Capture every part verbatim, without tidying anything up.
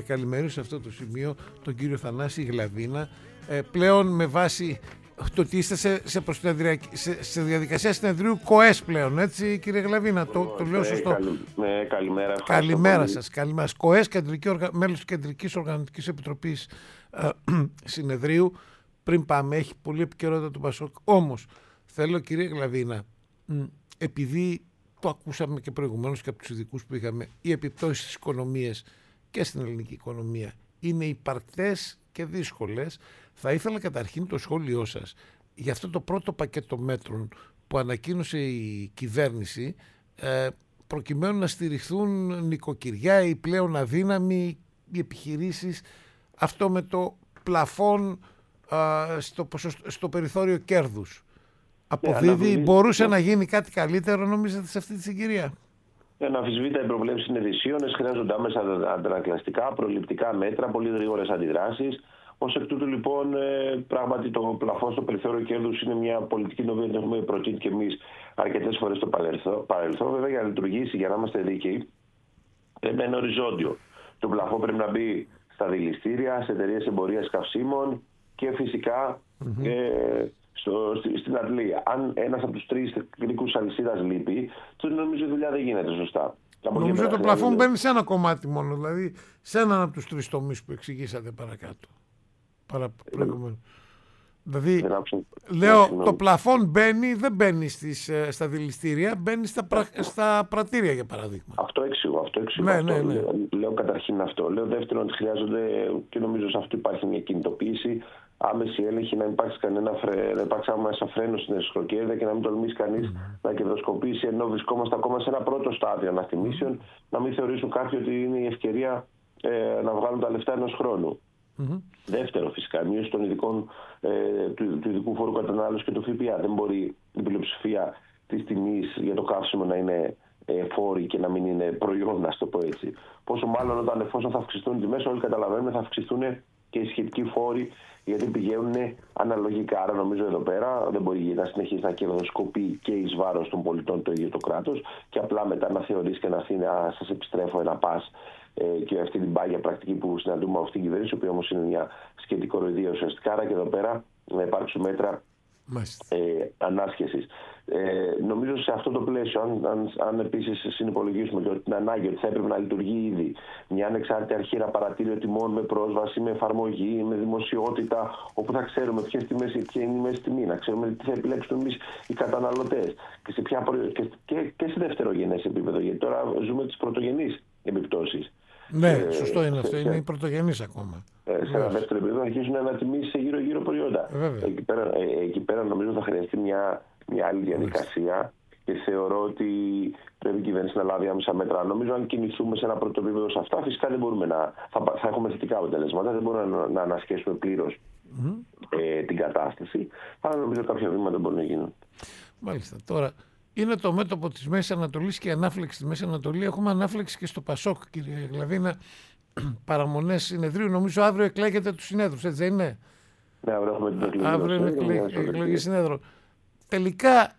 καλημερίσω σε αυτό το σημείο τον κύριο Θανάση Γλαβίνα, ε, πλέον με βάση το ότι είστε σε, σε, σε, σε διαδικασία συνεδρίου ΚΟΕΣ πλέον, έτσι κύριε Γλαβίνα, το, το λέω σωστό. Καλη, με, καλημέρα. Καλημέρα σας, καλημέρα. ΚΟΕΣ, κεντρική, μέλος της Κεντρικής Οργανωτικής Επιτροπής ε, Συνεδρίου. Πριν πάμε, έχει πολύ επικαιρότητα του Πασόκ. Όμως, θέλω κύριε Γλαβίνα, επειδή το ακούσαμε και προηγουμένως και από τους ειδικούς που είχαμε, οι επιπτώσεις στις οικονομίες και στην ελληνική οικονομία είναι υπαρκτές και δύσκολες. Θα ήθελα καταρχήν το σχόλιο σας για αυτό το πρώτο πακέτο μέτρων που ανακοίνωσε η κυβέρνηση, ε, προκειμένου να στηριχθούν νοικοκυριά, οι πλέον αδύναμοι, οι επιχειρήσεις, αυτό με το πλαφόν α, στο, στο περιθώριο κέρδους. Αποδίδει, ναι, μπορούσε ναι. να γίνει κάτι καλύτερο, νομίζετε, σε αυτή τη συγκυρία? Αναμφισβήτητα οι προβλέψεις είναι δυσίωνες, χρειάζονται άμεσα αντανακλαστικά, προληπτικά μέτρα, πολύ γρήγορες αντιδράσεις. Ως εκ τούτου, λοιπόν, πράγματι το πλαφόν στο περιθώριο κέρδους είναι μια πολιτική την οποία έχουμε προτείνει και εμείς αρκετές φορές στο παρελθόν. Βέβαια, για να λειτουργήσει, για να είμαστε δίκαιοι, πρέπει να είναι οριζόντιο. Το πλαφόν πρέπει να μπει στα δηληστήρια, σε εταιρείες εμπορίας καυσίμων και φυσικά mm-hmm. ε, στο, στη, στην αντλία. Αν ένας από τους τρεις κρίκους αλυσίδας λείπει, τότε νομίζω η δουλειά δεν γίνεται σωστά. Νομίζω ότι το πλαφόν μπαίνει σε ένα κομμάτι μόνο, δηλαδή σε έναν από τους τρεις τομείς που εξηγήσατε παρακάτω. Παρα, προηγουμένως. Δηλαδή, λέω, το πλαφόν μπαίνει, δεν μπαίνει στις, στα δηληστήρια, μπαίνει στα, πρα, στα πρατήρια, για παράδειγμα. Αυτό εξηγώ, αυτό εξηγώ. Ναι, αυτό. Ναι, ναι. Λέω, λέω καταρχήν αυτό. Λέω δεύτερον ότι χρειάζονται, και νομίζω σε αυτό υπάρχει μια κινητοποίηση, άμεση έλεγχη, να υπάρξει κανένα φρέ, να υπάρξει άμεσα φρένο στην εσχροκέρδεια και να μην τολμήσει κανείς mm. να κερδοσκοπήσει, ενώ βρισκόμαστε ακόμα σε ένα πρώτο στάδιο αναθυμήσεων, mm. να μην θεωρήσουν κάποιοι ότι είναι η ευκαιρία ε, να βγάλουν τα λεφτά ενός χρόνου. Mm-hmm. Δεύτερο, φυσικά, μείωση των ειδικών, ε, του, του ειδικού φόρου κατανάλωσης και του ΦΠΑ. Δεν μπορεί η πλειοψηφία της τιμής για το καύσιμο να είναι ε, φόροι και να μην είναι προϊόν, να το πω έτσι. Πόσο μάλλον όταν εφόσον θα αυξηθούν οι τιμές, όλοι καταλαβαίνουμε θα αυξηθούν και οι σχετικοί φόροι, γιατί πηγαίνουν αναλογικά. Άρα, νομίζω εδώ πέρα δεν μπορεί να συνεχίσει να κερδοσκοπεί και εις βάρος των πολιτών το ίδιο το κράτος και απλά μετά να θεωρείς και να, να σας επιστρέφω ένα πας. Και αυτή την πάγια πρακτική που συναντούμε από αυτήν την κυβέρνηση, η οποία όμως είναι μια σχετική κοροϊδία ουσιαστικά. Άρα και εδώ πέρα να υπάρξουν μέτρα ε, ανάσχεσης. Ε, νομίζω σε αυτό το πλαίσιο, αν, αν, αν επίσης συνυπολογίσουμε και την ανάγκη ότι θα έπρεπε να λειτουργεί ήδη μια ανεξάρτητη αρχή, ένα παρατήριο τιμών με πρόσβαση, με εφαρμογή, με δημοσιότητα, όπου θα ξέρουμε ποιες τιμές, ποια είναι η μέση τιμή, να ξέρουμε τι θα επιλέξουν εμείς οι καταναλωτές και σε, ποια, και, και, και σε δευτερογενές επίπεδο, γιατί τώρα ζούμε τις πρωτογενείς επιπτώσεις. Ναι, ε, σωστό είναι αυτό. Είναι η πρωτογενής ακόμα. Ε, σε ένα δεύτερο επίπεδο αρχίζουν να τιμήσει σε γύρω-γύρω προϊόντα. Εκεί πέρα, ε, εκεί πέρα νομίζω θα χρειαστεί μια, μια άλλη διαδικασία και θεωρώ ότι πρέπει η κυβέρνηση να λάβει άμεσα μέτρα. Νομίζω αν κινηθούμε σε ένα πρώτο επίπεδο σε αυτά, φυσικά δεν μπορούμε να. Θα, θα έχουμε θετικά αποτελέσματα, δεν μπορούμε να, να ανασχέσουμε πλήρως mm-hmm. ε, την κατάσταση. Αλλά νομίζω κάποια βήματα μπορούν να γίνουν. Μάλιστα. Τώρα. Είναι το μέτωπο της Μέσης Ανατολής και η ανάφλεξη στη Μέση Ανατολή. Έχουμε ανάφλεξη και στο Πασόκ, κύριε Γλαβίνα. Παραμονές συνεδρίου. Νομίζω αύριο εκλέγεται τους συνέδρους, έτσι δεν είναι? Ναι, αύριο έχουμε την εκλογή. Αύριο είναι εκλεγ... εκλογή συνέδρων. Τελικά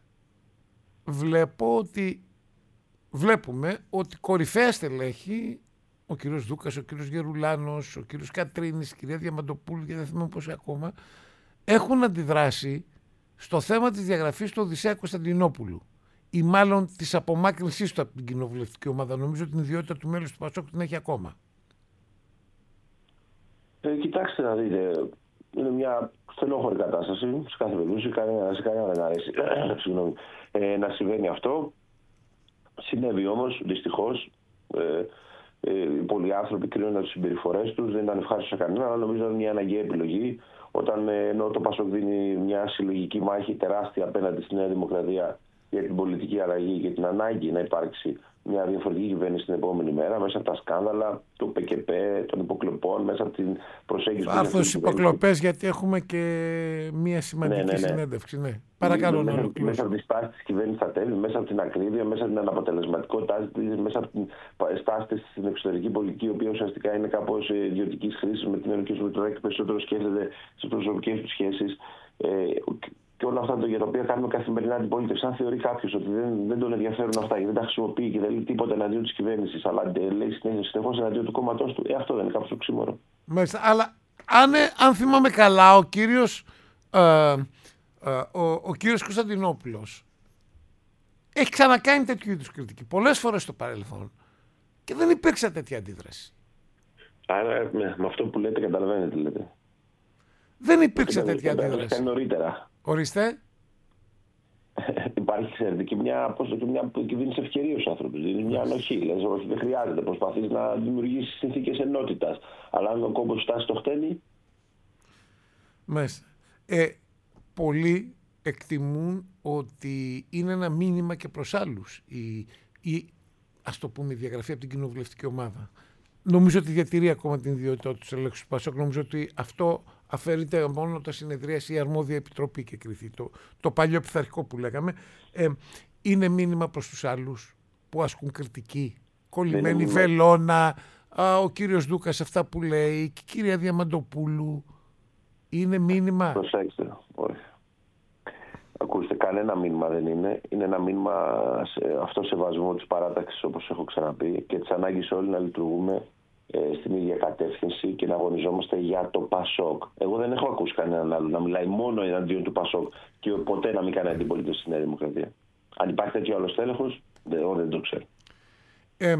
βλέπω ότι... βλέπουμε ότι κορυφαία στελέχη, ο κύριος Δούκας, ο κύριος Γερουλάνος, ο κύριος Κατρίνης, η κυρία Διαμαντοπούλου και δεν θυμάμαι πόσοι ακόμα, έχουν αντιδράσει στο θέμα της διαγραφής του Οδυσσέα Κωνσταντινόπουλου ή μάλλον της απομάκρυνσής του από την κοινοβουλευτική ομάδα. Νομίζω ότι την ιδιότητα του μέλους του Πασόκ την έχει ακόμα. Ε, κοιτάξτε να δείτε, είναι μια στενόχωρη κατάσταση σε κάθε περίπτωση, σε κανένα δεν αρέσει ε, να συμβαίνει αυτό. Συνέβη όμως, δυστυχώς, ε, ε, πολλοί άνθρωποι κρίνονταν τις συμπεριφορές τους, δεν ήταν ευχάριστο σε κανένα, αλλά νομίζω είναι μια αναγκαία επιλογή. Όταν ενώ το Πασόκ δίνει μια συλλογική μάχη τεράστια απέναντι στη Νέα Δημοκρατία για την πολιτική αλλαγή και την ανάγκη να υπάρξει μια διαφορετική κυβέρνηση την επόμενη μέρα, μέσα από τα σκάνδαλα του ΠΚΠ, των υποκλοπών, μέσα από την προσέγγιση του. Άρθρο στις υποκλοπές, γιατί έχουμε και μια σημαντική ναι, ναι, ναι. συνέντευξη. Ναι. Παρακαλώ να ολοκληρώσω. Μέσα από τη στάση της κυβέρνησης στα τέλη, μέσα από την ακρίβεια, μέσα από την αναποτελεσματικότητά της, μέσα από την στάση της στην εξωτερική πολιτική, η οποία ουσιαστικά είναι κάπως ιδιωτικής χρήσης, με την ελληνική Μητσοτάκη περισσότερο σκέφτεται στις προσωπικές του σχέσεις. Ε, και όλα αυτά για τα οποία κάνουμε καθημερινά αντιπολίτευση. Αν θεωρεί κάποιο ότι δεν, δεν τον ενδιαφέρουν αυτά και δεν τα χρησιμοποιεί και δεν λέει τίποτα εναντίον τη κυβέρνηση, αλλά λέει συνεχώ εναντίον του κόμματό του, ε, αυτό δεν είναι κάποιο οξύμορο. Μάλιστα. Αλλά αν, αν θυμάμαι καλά, ο κύριος, ε, ε, ο, ο κύριος Κωνσταντινόπουλος έχει ξανακάνει τέτοιου είδους κριτική πολλές φορές στο παρελθόν και δεν υπήρξε τέτοια αντίδραση. Άρα με, με αυτό που λέτε καταλαβαίνετε τι λέτε. Δεν υπήρξε τέτοια αντίδραση. Νωρίτερα. Ορίστε. Υπάρχει, ξέρετε, και μια, και μια και δίνεις ευκαιρία στους άνθρωπους. Δίνεις μια ανοχή. Λες, όχι, δεν χρειάζεται. Προσπαθείς να δημιουργήσεις συνθήκες ενότητας. Αλλά αν ο κόμπος φτάσει στο χτένι. Μέσα. Ε, πολλοί εκτιμούν ότι είναι ένα μήνυμα και προς άλλους η, η, ας το πούμε, η διαγραφή από την κοινοβουλευτική ομάδα. Νομίζω ότι διατηρεί ακόμα την ιδιότητά του ελέγχου του Πασόκ. Νομίζω ότι αυτό αφαιρείται μόνο όταν συνεδρίασε η αρμόδια επιτροπή και κριθεί. Το, το παλιό πειθαρχικό που λέγαμε. Ε, είναι μήνυμα προς τους άλλους που ασκούν κριτική. Κολλημένη βελόνα, α, ο κύριος Δούκας αυτά που λέει, και η κυρία Διαμαντοπούλου. Είναι μήνυμα. Προσέξτε, όχι. Ακούστε, κανένα μήνυμα δεν είναι. Είναι ένα μήνυμα σε αυτό σεβασμό της παράταξης, όπως έχω ξαναπεί, και της ανάγκης όλοι να λειτουργούμε ε, στην ίδια κατεύθυνση και να αγωνιζόμαστε για το Πασόκ. Εγώ δεν έχω ακούσει κανέναν άλλο να μιλάει μόνο εναντίον του Πασόκ και ποτέ να μην κάνει αντιπολίτευση στη Νέα Δημοκρατία. Αν υπάρχει τέτοιο άλλο τέλεχος, εγώ δεν το ξέρω. Ε,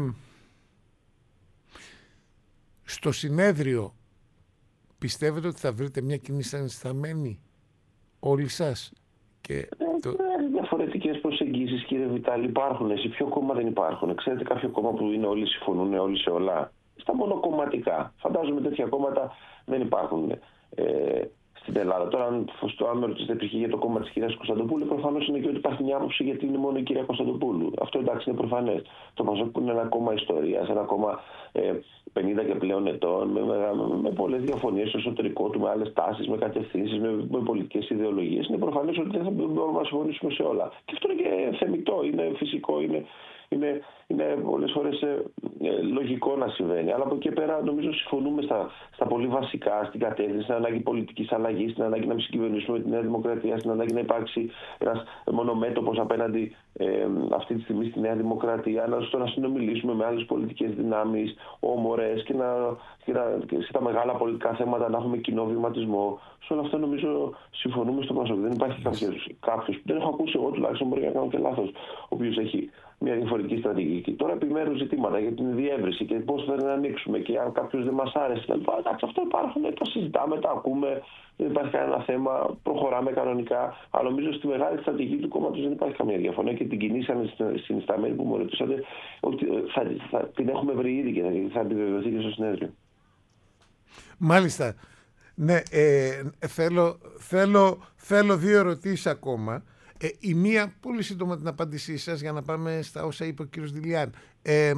στο συνέδριο πιστεύετε ότι θα βρείτε μια κοινή συνισταμένη όλοι σας? Και ε, το... Διαφορετικές προσεγγίσεις, κύριε Βιτάλη, υπάρχουν. Σε ποιο κόμμα δεν υπάρχουν? Ξέρετε κάποιο κόμμα που είναι όλοι συμφωνούν όλοι σε όλα? Στα μονοκομματικά. Φαντάζομαι τέτοια κόμματα δεν υπάρχουν ε, στην Ελλάδα. Τώρα, αν, αν με ρωτήσετε π.χ. για το κόμμα της κυρίας Κωνσταντοπούλου, προφανώς είναι και ότι υπάρχει μια άποψη γιατί είναι μόνο η κυρία Κωνσταντοπούλου. Αυτό εντάξει είναι προφανές. Το Πασόκ που είναι ένα κόμμα ιστορίας, ένα κόμμα ε, πενήντα και πλέον ετών, με, με, με πολλές διαφωνίες στο εσωτερικό του, με άλλες τάσεις, με κατευθύνσεις, με, με πολιτικές ιδεολογίες, είναι προφανές ότι δεν θα μπορούμε να συμφωνήσουμε σε όλα. Και αυτό είναι και θεμιτό, είναι φυσικό, είναι. Είναι, είναι πολλές φορές ε, ε, λογικό να συμβαίνει. Αλλά από εκεί πέρα νομίζω συμφωνούμε στα, στα πολύ βασικά, στην κατεύθυνση, στην ανάγκη πολιτικής αλλαγής, στην ανάγκη να μην συγκυβερνήσουμε τη Νέα Δημοκρατία, στην ανάγκη να υπάρξει ένας μονομέτωπος απέναντι ε, αυτή τη στιγμή στη Νέα Δημοκρατία, να, στο να συνομιλήσουμε με άλλες πολιτικές δυνάμεις, όμορες και, να, και, να, και σε τα μεγάλα πολιτικά θέματα να έχουμε κοινό βηματισμό. Σε όλα αυτά νομίζω συμφωνούμε στο Πασόκ. Δεν υπάρχει κάποιος που δεν έχω ακούσει εγώ τουλάχιστον, μπορεί να κάνω και λάθος, ο οποίος έχει μια διαφορετική στρατηγική. Τώρα επιμέρους ζητήματα για την διεύρυνση και πώς θα την ανοίξουμε και αν κάποιος δεν μας άρεσε. Εντάξει, αυτό υπάρχουν, τα συζητάμε, τα ακούμε, δεν υπάρχει κανένα θέμα, προχωράμε κανονικά. Αλλά νομίζω στη μεγάλη στρατηγική του κόμματος δεν υπάρχει καμία διαφωνία και την κοινή συνισταμένη που μου ρωτήσατε, ότι θα, θα την έχουμε βρει ήδη και θα επιβεβαιωθεί και στο συνέδριο. Μάλιστα. Ναι, ε, θέλω, θέλω, θέλω δύο ερωτήσεις ακόμα. Ε, η μία, πολύ σύντομα την απάντησή σας για να πάμε στα όσα είπε ο κύριος Δηλιάν. Ε,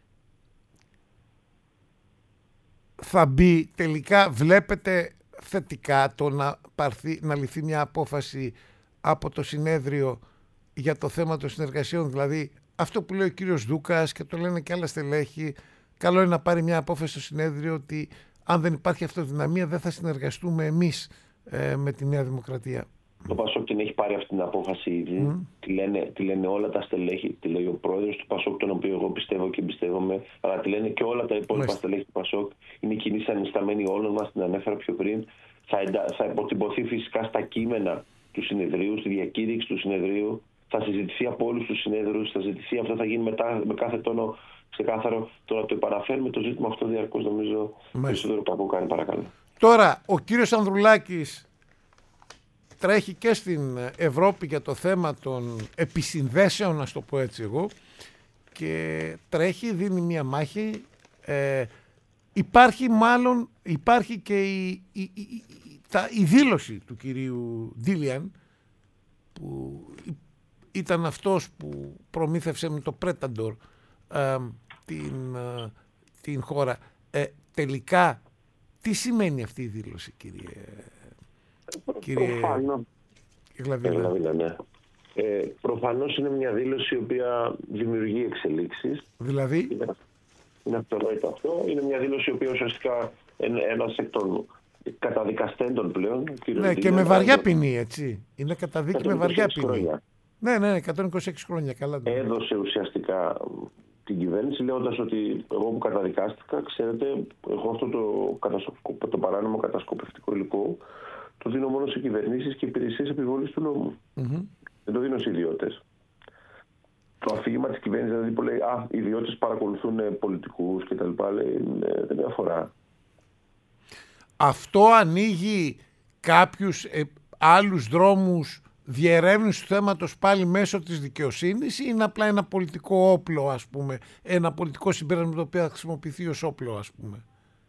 θα μπει τελικά, βλέπετε θετικά το να, πάρθει, να ληφθεί μια απόφαση από το συνέδριο για το θέμα των συνεργασιών? Δηλαδή αυτό που λέει ο κύριος Δούκας και το λένε και άλλα στελέχη, καλό είναι να πάρει μια απόφαση στο συνέδριο ότι αν δεν υπάρχει αυτοδυναμία δεν θα συνεργαστούμε εμείς ε, με τη Νέα Δημοκρατία. Το Πασόκ την έχει πάρει αυτή την απόφαση ήδη. Mm. Τη, λένε, τη λένε όλα τα στελέχη. Τη λέει ο πρόεδρος του Πασόκ, τον οποίο εγώ πιστεύω και εμπιστεύομαι. Αλλά τη λένε και όλα τα υπόλοιπα mm. στελέχη του Πασόκ. Είναι κοινή ανισταμένη όλων μας, την ανέφερα πιο πριν. Θα, εντα, θα υποτυπωθεί φυσικά στα κείμενα του συνεδρίου, στη διακήρυξη του συνεδρίου. Θα συζητηθεί από όλους τους συνέδρους. Θα συζητηθεί, αυτό θα γίνει μετά με κάθε τόνο ξεκάθαρο. Τώρα το επαναφέρουμε το ζήτημα αυτό διαρκώς, νομίζω περισσότερο κακό κάνει, παρακαλώ. Τώρα, ο κύριος Ανδρουλάκης τρέχει και στην Ευρώπη για το θέμα των επισυνδέσεων, να το πω έτσι εγώ, και τρέχει, δίνει μια μάχη. Ε, υπάρχει μάλλον, υπάρχει και η, η, η, η, τα, η δήλωση του κυρίου Ντίλιαν, που ήταν αυτός που προμήθευσε με το Πρέταντορ ε, την, ε, την χώρα. Ε, τελικά, τι σημαίνει αυτή η δήλωση, κύριε Κύριε Γλαβίνα, ναι. ε, προφανώς είναι μια δήλωση η οποία δημιουργεί εξελίξεις. Δηλαδή? Είναι, είναι αυτονόητο αυτό. Είναι μια δήλωση η οποία ουσιαστικά ένας εκ των καταδικαστέντων πλέον. Ναι, και με βαριά ποινή, έτσι. Είναι καταδίκη με βαριά ποινή. Ναι, ναι, εκατόν είκοσι έξι χρόνια. Καλά. Έδωσε ουσιαστικά την κυβέρνηση λέγοντας ότι εγώ που καταδικάστηκα, ξέρετε, εγώ αυτό το, το παράνομο κατασκοπευτικό υλικό το δίνω μόνο σε κυβερνήσεις και υπηρεσίες επιβολής του νόμου. Mm-hmm. Δεν το δίνω σε ιδιώτες. Το αφήγημα της κυβέρνησης δηλαδή που λέει «Α, οι ιδιώτες παρακολουθούν πολιτικούς» και τα λοιπά, λέει, δεν με αφορά. Αυτό ανοίγει κάποιους ε, άλλους δρόμους διερεύνηση του θέματος πάλι μέσω της δικαιοσύνης ή είναι απλά ένα πολιτικό όπλο, ας πούμε, ένα πολιτικό συμπέρασμα το οποίο θα χρησιμοποιηθεί ως όπλο, ας πούμε?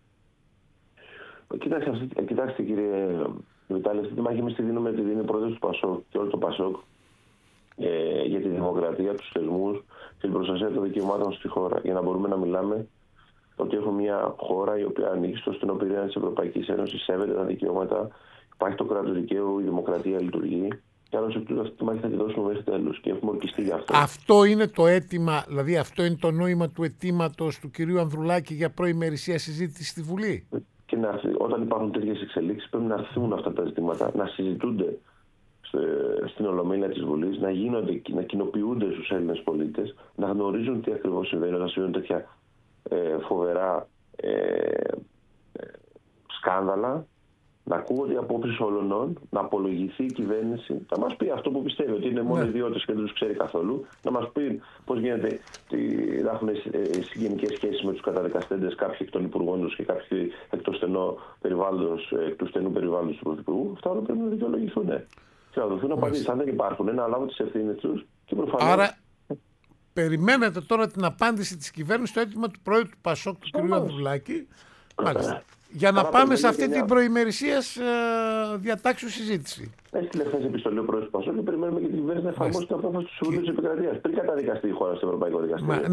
Κοιτάξτε, κοιτάξτε κύριε Βιτάλη, αυτή τη μάχη εμείς τη δίνουμε, τη δίνει ο πρόεδρος του Πασόκ και όλο το Πασόκ ε, για τη δημοκρατία, τους θεσμούς και την προστασία των δικαιωμάτων στη χώρα. Για να μπορούμε να μιλάμε ότι έχουμε μια χώρα η οποία ανήκει στο στενό πυρήνα της Ευρωπαϊκής Ένωσης, σέβεται τα δικαιώματα, υπάρχει το κράτος δικαίου, η δημοκρατία λειτουργεί. Και άλλως εκ τούτου αυτή τη μάχη θα τη δώσουμε μέχρι τέλους και έχουμε ορκιστεί γι' αυτό. Αυτό είναι το αίτημα, δηλαδή αυτό είναι το νόημα του αιτήματος του κυρίου Ανδρουλάκη για προημερησία συζήτηση στη Βουλή. Και να, όταν υπάρχουν τέτοιες εξελίξεις πρέπει να έρθουν αυτά τα ζητήματα, να συζητούνται στην Ολομέλεια της Βουλής, να γίνονται, να κοινοποιούνται στους Έλληνες πολίτες, να γνωρίζουν τι ακριβώς συμβαίνει όταν συμβαίνουν τέτοια ε, φοβερά ε, ε, σκάνδαλα, να ακούγονται οι απόψεις όλων, να απολογηθεί η κυβέρνηση, να μας πει αυτό που πιστεύει, ότι είναι μόνο ιδιώτες και δεν τους ξέρει καθόλου, να μας πει πώς γίνεται να έχουν συγγενικές σχέσεις με τους καταδικαστέντες, κάποιοι εκ των υπουργών τους και κάποιοι εκ του στενού περιβάλλοντος, εκ του στενού περιβάλλοντος του Πρωθυπουργού. Αυτά όλα πρέπει να δικαιολογηθούν. Και να δοθούν απαντήσεις. Αν δεν υπάρχουν, να λάβουν τις ευθύνες τους και προφανώς. Άρα, περιμένετε τώρα την απάντηση της κυβέρνησης στο αίτημα του πρόεδρου του Πασόκ, του κ. Ανδρουλάκη. Μάλιστα. Για να πάμε σε αυτή την προημερησίας ε, διατάξεως συζήτηση. Έχει τηλεφωνήσει επιστολή ο πρόεδρος του Πασόκ και περιμένουμε και την κυβέρνηση να εφαρμόσει την απόφαση του Συμβουλίου της Επικρατείας πριν καταδικαστεί η χώρα στο Ευρωπαϊκό Δικαστήριο.